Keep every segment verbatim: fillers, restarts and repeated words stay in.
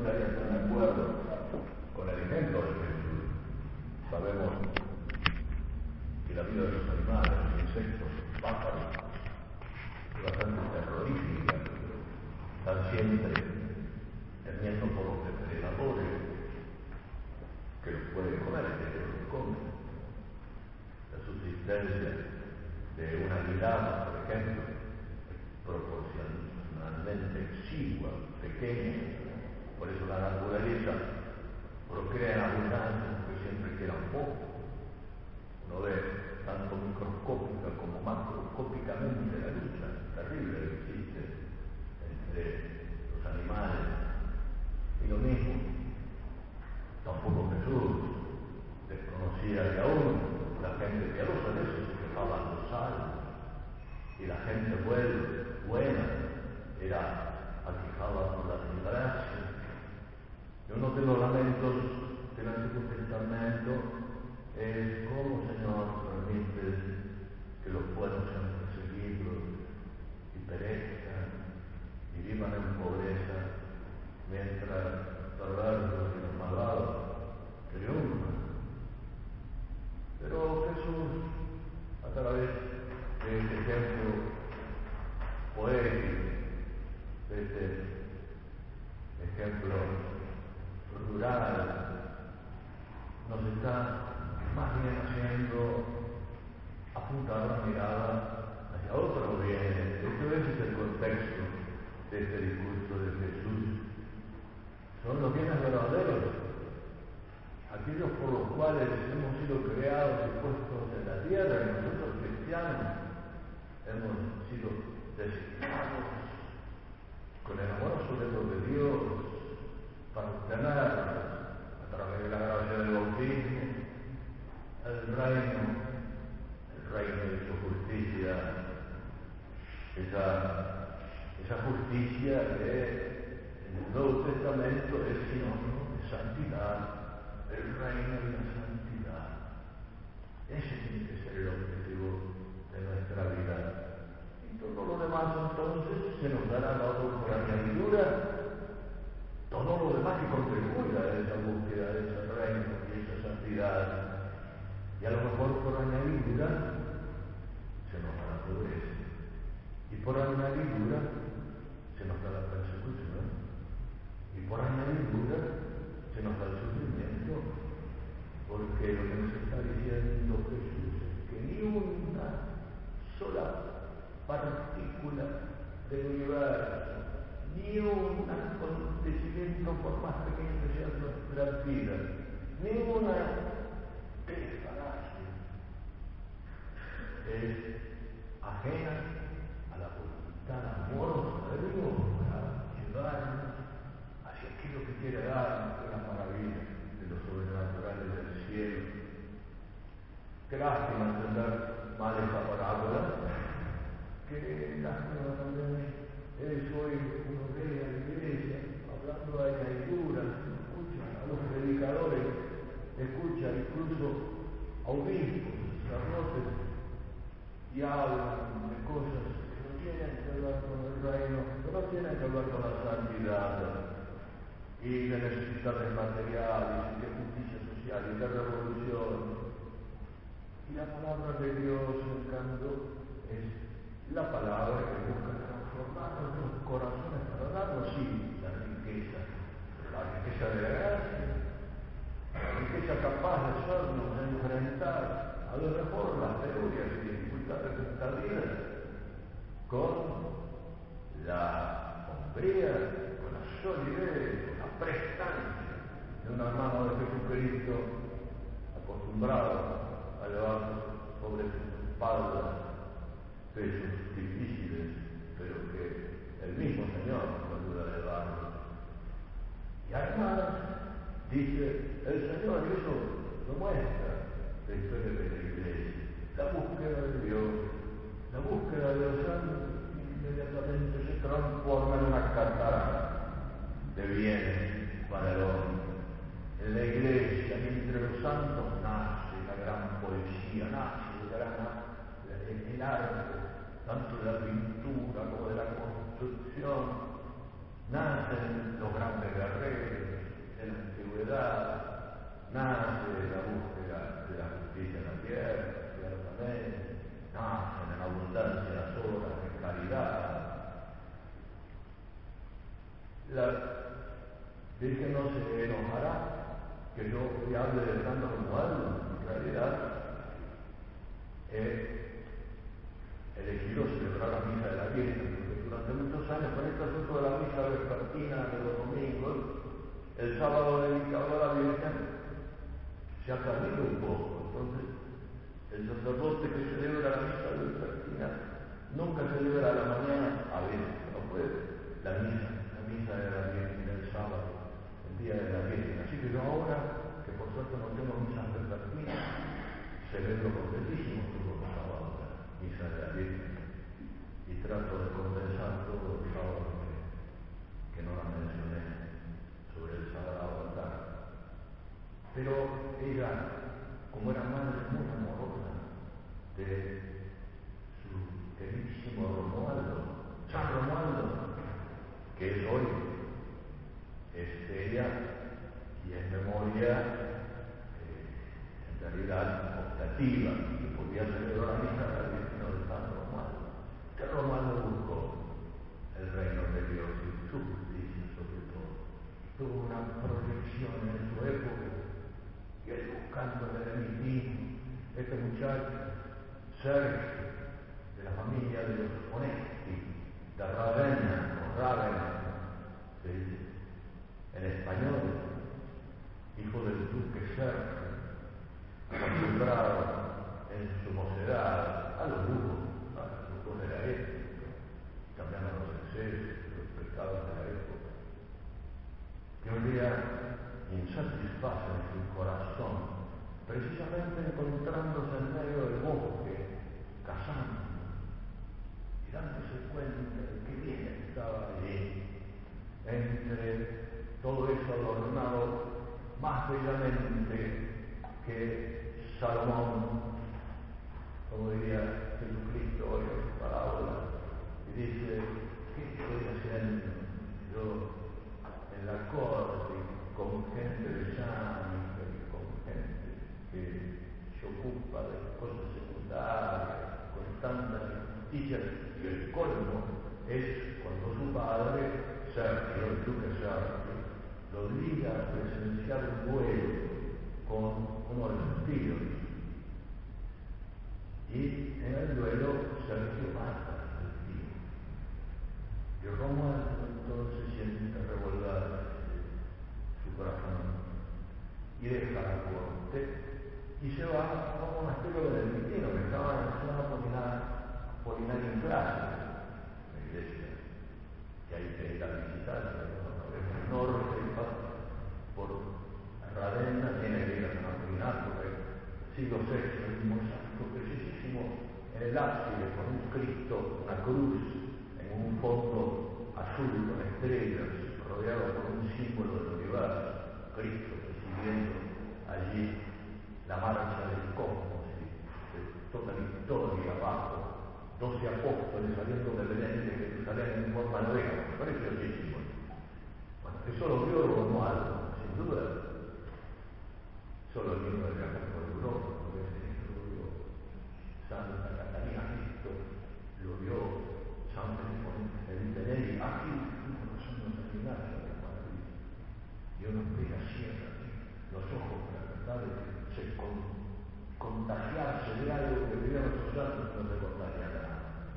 estaría tan de acuerdo con el ejemplo de Jesús. Sabemos que la vida de los animales, los insectos, los pájaros, es bastante terrorífica. Están siempre temiendo por los depredadores que los pueden comer, que los comen. La subsistencia de una mirada, por ejemplo, proporcionalmente exigua, pequeña. Por eso la naturaleza procrea en abundancia, porque siempre queda poco. Uno ve tanto microscópica como macroscópicamente la lucha terrible que existe entre los animales. Y lo mismo, tampoco Jesús desconocía que aún la gente piadosa de eso se quejaban los salvos, y la gente buena, buena era aquejada por la desgracia. Y uno de los lamentos del Antiguo Testamento es: ¿cómo, Señor, permites que los buenos sean perseguidos y perezcan y vivan en pobreza, mientras los perversos y los malvados triunfan? Pero Jesús, a través de este ejemplo poético, de este ejemplo rural, nos está más bien haciendo apuntar la mirada hacia otros bienes. Este es el contexto de este discurso de Jesús. Son los bienes verdaderos, aquellos por los cuales hemos sido creados y puestos en la tierra, y nosotros cristianos hemos sido designados con el amoroso dedo de Dios para obtener, a través de la gracia del bautismo, el reino, el reino de su justicia, esa, esa justicia que en el Nuevo Testamento es sinónimo de santidad. El reino de la santidad. Ese tiene que ser el objetivo de nuestra vida. Y todo lo demás entonces se nos dará dado por añadidura. Todo lo demás que contribuya a esa búsqueda de ese reino y esa santidad. Y a lo mejor por añadidura se nos da la pobreza. Y por añadidura se nos da la persecución. Y por añadidura se nos da el sufrimiento, porque lo que nos está diciendo Jesús es que ni una sola partícula del universo, ni un acontecimiento, por más pequeño que sea nuestra vida, ninguna desgracia es ajena a la voluntad amorosa de Dios para llevarnos hacia aquello que quiere darnos, que es la maravilla de lo sobrenatural del cielo. Qué lástima entender mal esa parábola, que lástima también es hoy uno ve a la iglesia hablando de añadiduras, escucha a los predicadores, escucha incluso a obispos, sacerdotes, y hablan de cosas que no tienen que ver con el reino, que no tienen que ver con la santidad, y de necesidades materiales, y de justicia social, y de revolución. Y la palabra de Dios, en cambio, es la palabra que busca transformar nuestros corazones para darnos, sí, la riqueza, la riqueza de la gracia, la riqueza capaz de hacernos enfrentar a lo mejor las penurias y dificultades de esta vida con la hombría, con la solidez, con la prestancia de una mano de Jesucristo acostumbrado a llevar sobre sus espaldas pesos difíciles, pero que el mismo Señor nos ayuda a llevarlos. Y además, dice el Señor, y eso lo muestra la historia de la iglesia, la búsqueda de Dios, la búsqueda de los santos inmediatamente se transforma en una catarata de bienes para el hombre. En la iglesia y entre los santos nace la gran poesía, nace el gran el arte, tanto de la pintura como de la construcción, nacen los grandes guerreros en la antigüedad, nace la búsqueda de la justicia en la tierra, ciertamente, nacen en abundancia las obras de caridad. La Virgen no se enojará que yo hoy hable de San Romualdo. En realidad he elegido celebrar la misa de la Virgen, porque durante muchos años con este asunto de la misa vespertina de los domingos, el sábado dedicado a la Virgen se ha perdido un poco. Entonces, el sacerdote que celebra la misa vespertina nunca celebra a la mañana, a veces no puede, la misa, la misa de la Virgen el sábado, el día de la Virgen. Así que yo ahora, que por suerte no tengo misas vespertinas, celebro contentísimo todos los sábados la misa de la Virgen y trato de condensar todos los sábados que, que no la mencioné sobre el sagrado altar. Pero ella, como era madre muy amorosa de su queridísimo Romualdo, San Romualdo, que es hoy, es ella y es memoria eh, en realidad optativa, que podía celebrar la misa de la Virgen de San Romualdo. Que Romualdo buscó el reino de Dios y su justicia sobre todo. Tuvo una proyección en su época, y él buscando el eremitismo, este muchacho, Sergio, de la familia de los Onesti, de Ravenna, o Ravenna, se dice en español, hijo del duque Sergio, acostumbrado en su mocedad a los lujos, a los lujos de la época, también a los excesos, los pecados de la época, que un día insatisfacen su corazón, precisamente encontrándose en medio del bosque, cazando y dándose cuenta de que bien estaba allí, entre todo eso adornado más bellamente que Salomón, como diría Jesucristo hoy en su parábola, y dice: ¿qué estoy haciendo yo en la corte con gente de sangre, con gente que se ocupa de cosas secundarias, con tantas injusticias? Y el colmo es cuando su padre, Sergio, el duque Sergio, lo obliga a presenciar un duelo con uno de sus tíos. Y en el duelo Sergio mata al tío. Y Romualdo entonces siente revolver su corazón y deja la corte y se va a un monasterio benedictino que estaba en la zona Apolinaria en Clase, la iglesia, que hay que ir a visitar, pero es el norte y pasa por Ravenna, tiene que ir a San Apolinar, porque siglo sexto, el mismo santo preciosísimo en el ábside con un Cristo, una cruz en un fondo azul con estrellas, rodeado por un símbolo del universo, Cristo presidiendo allí la marcha del cosmos y de toda la historia abajo, doce apóstoles saliendo de Belén de Jerusalén en forma de oveja, preciosísimo. Bueno, eso lo vio Romualdo, sin duda. Solo el libro de viajes por Europa, porque esto lo vio Santa Catalina Cristo, lo vio San Felipe Neri, aquí conociendo San Ignacio, qué maravilla. Y uno mira siempre los ojos para tratar de se con, contagiarse de algo que vivieron esos santos, no se contagia nada.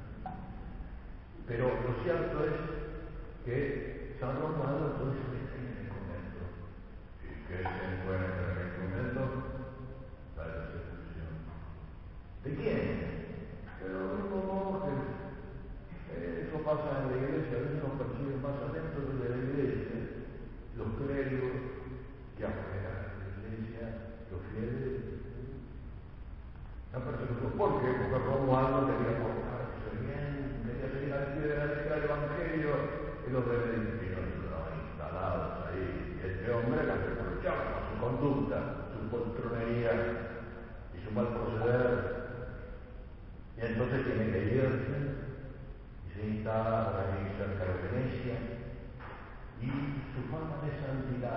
Pero lo cierto es que San Romualdo entonces está en el convento. ¿Y qué se encuentra en el convento? La persecución. ¿De quién? Pero los monjes. Eso pasa en la iglesia, a veces nos persiguen más adentro de la iglesia, los clérigos y afuera de la iglesia, los fieles. La persecución, ¿por qué? Porque Romualdo quería portarse bien, quería seguir al pie de la letra del Evangelio, y los benedictinos estaban instalados ahí. Y este hombre la reprochaba por su conducta, su poltronería y su mal proceder. Y entonces tiene que irse y se instala ahí cerca de Venecia,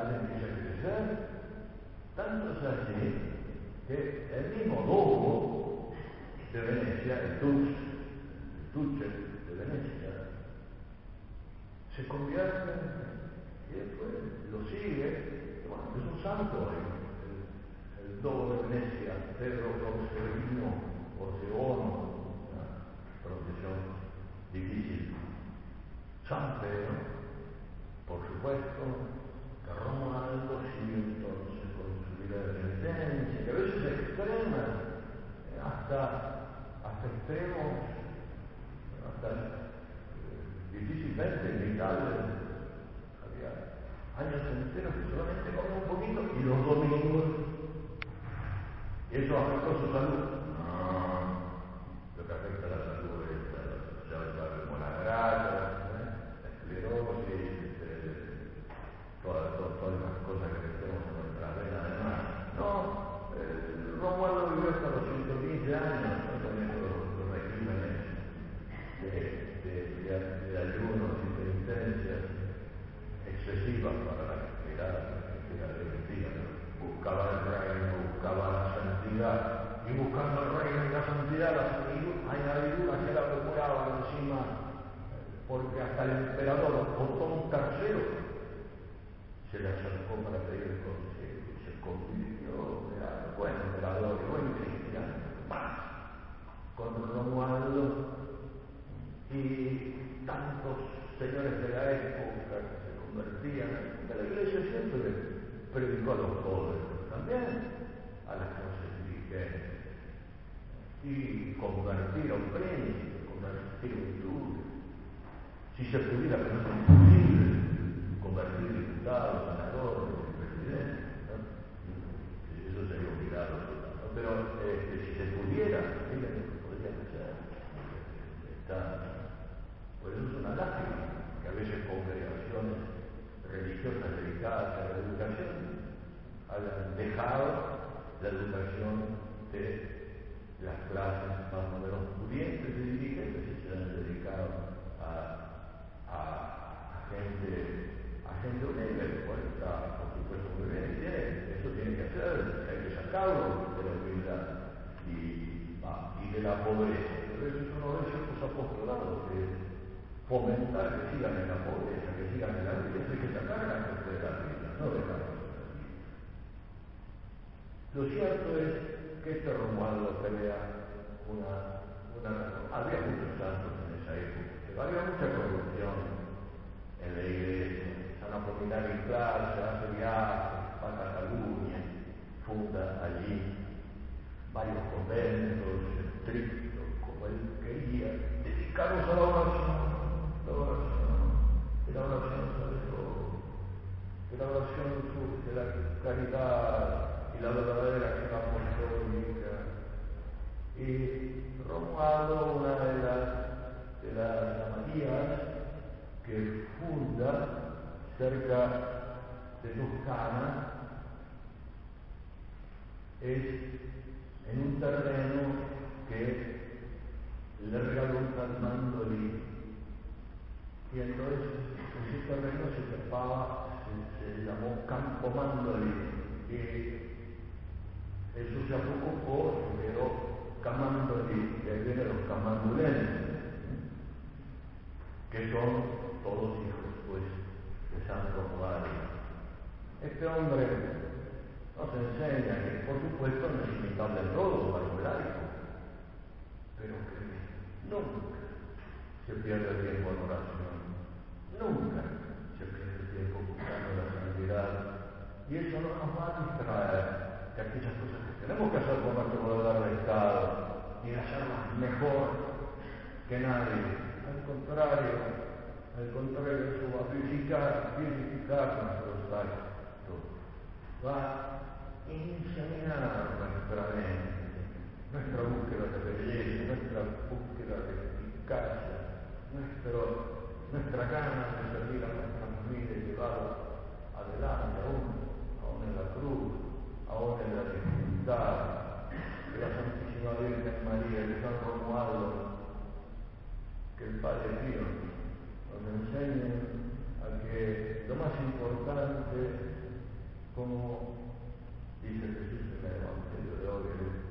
empieza a crecer. Tanto es así que el mismo Duomo de Venecia, el Dux, el Duce de Venecia, se convierte y después lo sigue. Bueno, es un santo hoy. El, el Dogo de Venecia, Pedro Orseolino, Orseono, una pronunciación difícil. San Pedro, por supuesto, que Romualdo sigue entonces con su vida de penitencia, que a veces es extrema, eh, hasta, hasta extremos, hasta eh, difícilmente evitables. Había años enteros que solamente comía un poquito y los domingos, y eso afectó su salud. No, lo que afecta a la salud es ya sabes como la grasa, esclerosis, eh, todas, todas, todas las cosas que tenemos en nuestra vena además. No, eh, Romualdo vivió hasta los ciento quince años, ¿no? Teniendo los, los regímenes de, de, de, de ayunos y penitencias excesivas para la actividad de mentira. Buscaba el reino, buscaba la santidad, y buscando el reino y la santidad, las añadiduras se la procuraban encima. Porque hasta el emperador Otón tercero se le acercó para pedir el consejo y se convirtió, era buen emperador y buen cristiano, más con Romualdo y tantos señores de la época que se convertían, porque la iglesia siempre predicó a los pobres, también a las clases dirigentes, y convertir a un príncipe, convertir a un duque. Si se pudiera, pero no es imposible, convertir diputados, senadores, presidentes, ¿no? Eso sería un milagro, ¿no? Pero eh, si se pudiera, miren lo que podrían hacer. Está, por eso es una lástima que a veces congregaciones religiosas dedicadas a la educación hayan dejado la educación de las clases más o menos pudientes y dirigentes y se han dedicado a A, a gente a gente humilde, pues está por supuesto muy bien, tiene, eso tiene que hacer, hay que sacarlo de la humildad y, ah, y de la pobreza. Pero eso es uno de ciertos apostolados que fomentar que sigan en la pobreza, que sigan en la vida, hay que sacar a la gente de la vida, no dejarlos de la vida. Lo cierto es que este Romualdo crea una, una había muchos santos en esa época, pero había mucha corrupción en la iglesia. San Apolinar y clase, hace viajes, va a Cataluña, funda allí varios conventos estrictos, como él quería, dedicados a la oración, la oración, que la oración sobre todo, que la oración surge la caridad y la verdadera acción apostólica. Y Romualdo, una de las, de las abadías que funda cerca de Toscana, es en un terreno que le regaló un tal Mandolí. Y entonces ese terreno se llamaba, se, se llamó Campo Mandolí. Y eso se ocupó y quedó Camandolí, de ahí vienen los camandulenses, que son todos hijos, pues, de San Romualdo. Este hombre nos enseña que, por supuesto, no es imitable en todo para un laico, pero que nunca se pierde el tiempo en oración, nunca se pierde el tiempo buscando la santidad, y eso no nos va a distraer de aquellas cosas que tenemos que hacer por nuestro poder de Estado, y hacerlas mejor que nadie. Al contrario, al contrario, eso va a purificar, purificar nuestros actos, va a inseminar nuestra mente, nuestra búsqueda de belleza, nuestra búsqueda de eficacia, nuestro, nuestra gana de servir a nuestra familia y llevarla adelante aún, aún en la cruz, aún en la dificultad. Que la Santísima Virgen María y San Romualdo, que el Padre Pío nos enseñe a que lo más importante como dice Jesús en el Evangelio de hoy,